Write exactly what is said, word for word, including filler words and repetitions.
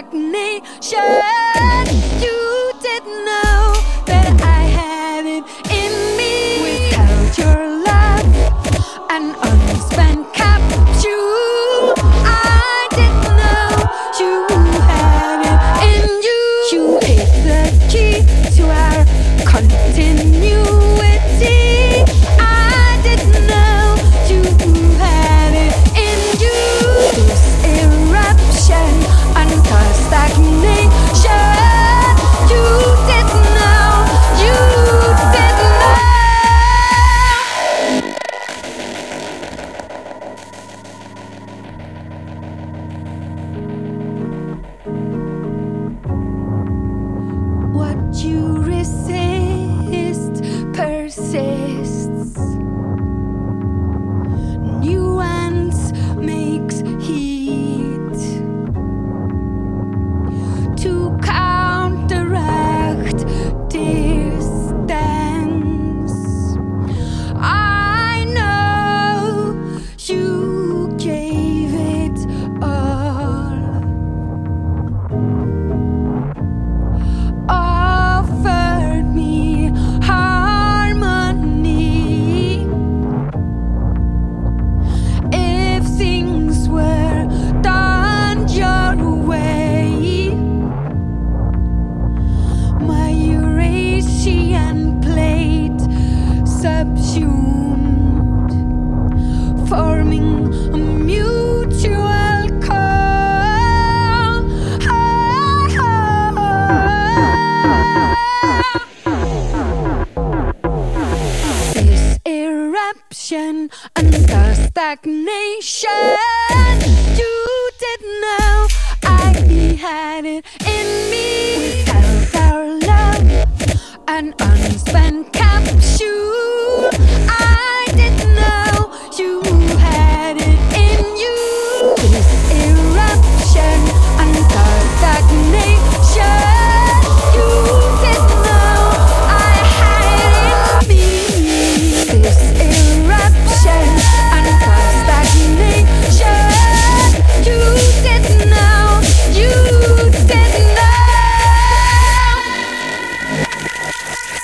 stagnation. You didn't know that I had it in me. Without your love, an unspent capsule. I didn't know you had it in you. You hit the key to our continuity. I didn't know you had it in you. This eruption under stagnation. You didn't know, you didn't know. What you resist persists. Nuance makes heat to counteract distance. I know you gave it all, offered me harmony. If things were done your way, my Eurasian plate subsumed, forming a mutual call. This eruption under stagnation. You didn't know I had it in me. Without our love, an unspent capsule. I didn't know you had it in you. This eruption under stagnation. You didn't know I had it in me. This eruption under stagnation. You didn't know, you didn't know.